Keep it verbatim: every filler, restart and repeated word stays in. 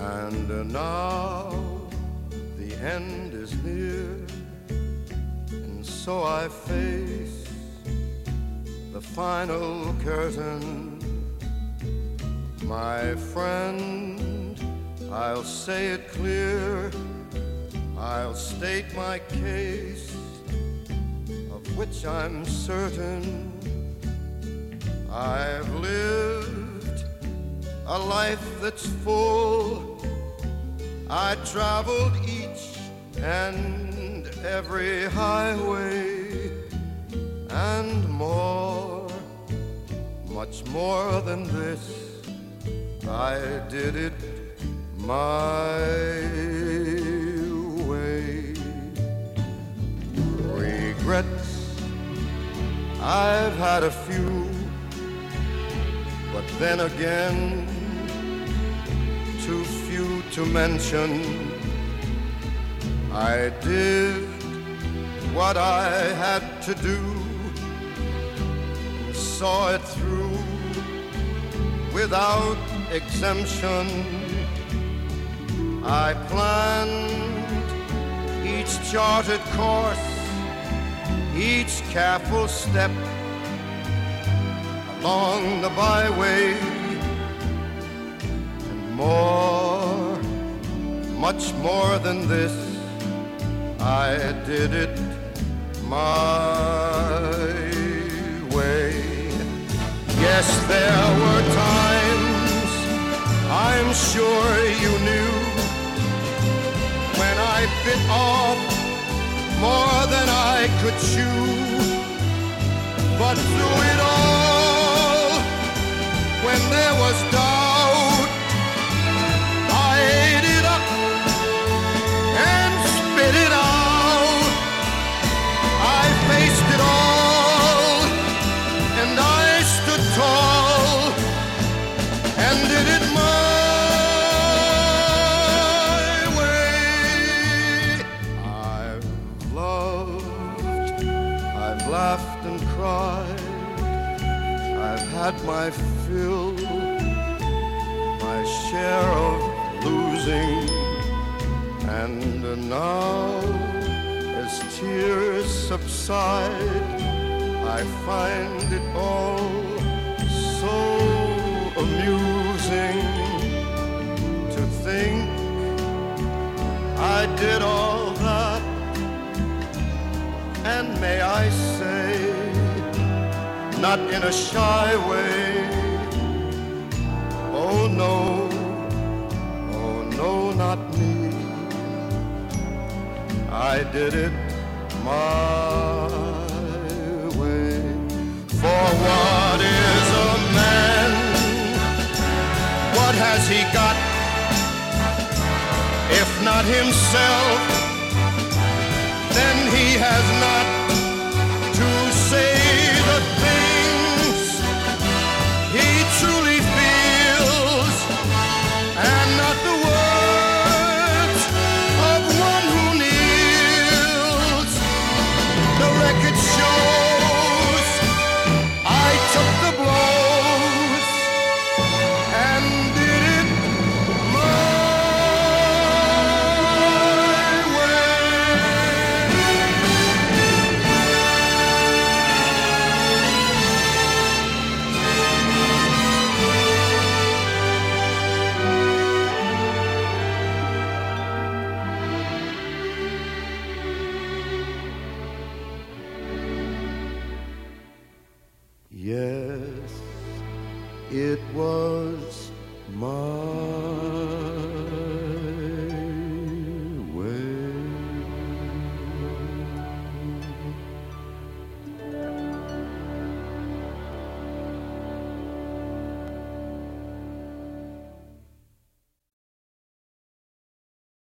And now the end is near, and so I face the final curtain. My friend, I'll say it clear, I'll state my case, of which I'm certain. I've lived a life that's full. I traveled each and every highway, and more, much more than this, I did it my way. Regrets, I've had a few, but then again, too few to mention. I did what I had to do, and saw it through without exemption. I planned each charted course, each careful step along the byway, and more, much more than this, I did it my way. Yes, there were times, I'm sure you knew, when I bit off more than I could chew. But through it all, when there was doubt, I ate it up and spit it out. I faced it all, and I stood tall, and did it my way. I've loved, I've laughed and cried, I've had my fill, my share of losing, and now, as tears subside, I find it all so amusing to think I did all that, and may I say, not in a shy way. Oh no, oh no, not me. I did it my way. For what is a man? What has he got? If not himself, then he has not to say the things he truly feels, and not the words of one who kneels. The record shows I took the blows and did it my Yes, it was my